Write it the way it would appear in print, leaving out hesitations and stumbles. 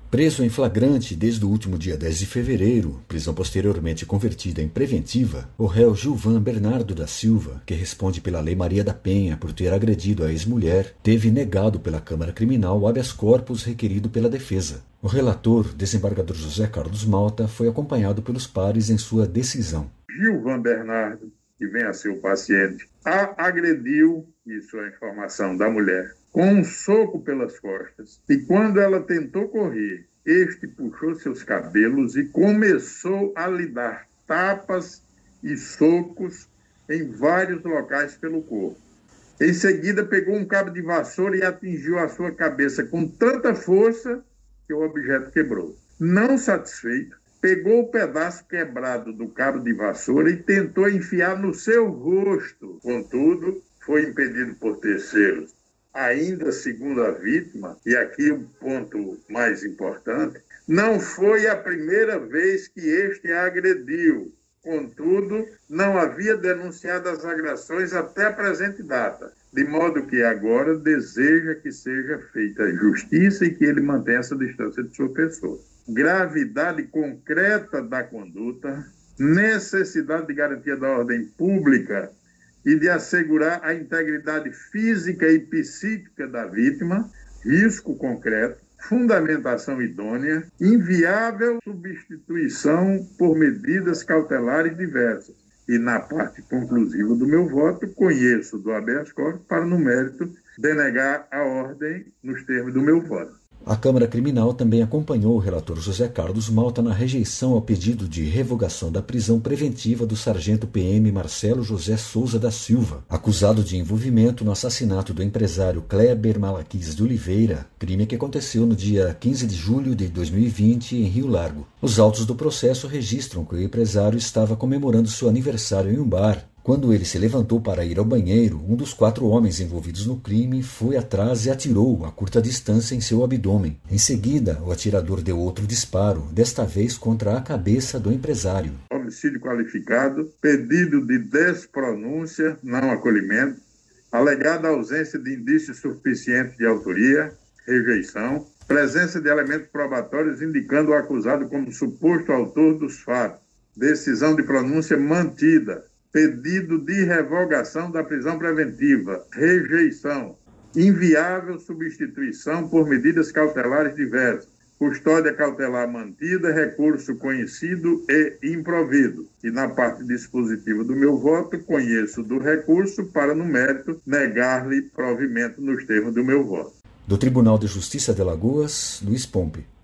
Preso em flagrante desde o último dia 10 de fevereiro, prisão posteriormente convertida em preventiva, o réu Gilvan Bernardo da Silva, que responde pela Lei Maria da Penha por ter agredido a ex-mulher, teve negado pela Câmara Criminal o habeas corpus requerido pela defesa. O relator, desembargador José Carlos Malta, foi acompanhado pelos pares em sua decisão. Gilvan Bernardo, que vem a ser o paciente, agrediu, isso é a informação da mulher, com um soco pelas costas. E quando ela tentou correr, este puxou seus cabelos e começou a lhe dar tapas e socos em vários locais pelo corpo. Em seguida, pegou um cabo de vassoura e atingiu a sua cabeça com tanta força que o objeto quebrou. Não satisfeito, pegou o pedaço quebrado do cabo de vassoura e tentou enfiar no seu rosto. Contudo, foi impedido por terceiros. Ainda segundo a vítima, e aqui o ponto mais importante, não foi a primeira vez que este a agrediu. Contudo, não havia denunciado as agressões até a presente data, de modo que agora deseja que seja feita justiça e que ele mantenha essa distância de sua pessoa. Gravidade concreta da conduta, necessidade de garantia da ordem pública e de assegurar a integridade física e psíquica da vítima, risco concreto, fundamentação idônea, inviável substituição por medidas cautelares diversas. E na parte conclusiva do meu voto, conheço do habeas corpus para, no mérito, denegar a ordem nos termos do meu voto. A Câmara Criminal também acompanhou o relator José Carlos Malta na rejeição ao pedido de revogação da prisão preventiva do sargento PM Marcelo José Souza da Silva, acusado de envolvimento no assassinato do empresário Kleber Malaquias de Oliveira, crime que aconteceu no dia 15 de julho de 2020 em Rio Largo. Os autos do processo registram que o empresário estava comemorando seu aniversário em um bar. Quando ele se levantou para ir ao banheiro, um dos 4 homens envolvidos no crime foi atrás e atirou a curta distância em seu abdômen. Em seguida, o atirador deu outro disparo, desta vez contra a cabeça do empresário. Homicídio qualificado, pedido de despronúncia, não acolhimento, alegada ausência de indícios suficientes de autoria, rejeição, presença de elementos probatórios indicando o acusado como suposto autor dos fatos, decisão de pronúncia mantida, pedido de revogação da prisão preventiva, rejeição, inviável substituição por medidas cautelares diversas, custódia cautelar mantida, recurso conhecido e improvido. E na parte dispositiva do meu voto, conheço do recurso para, no mérito, negar-lhe provimento nos termos do meu voto. Do Tribunal de Justiça de Alagoas, Luiz Pompe.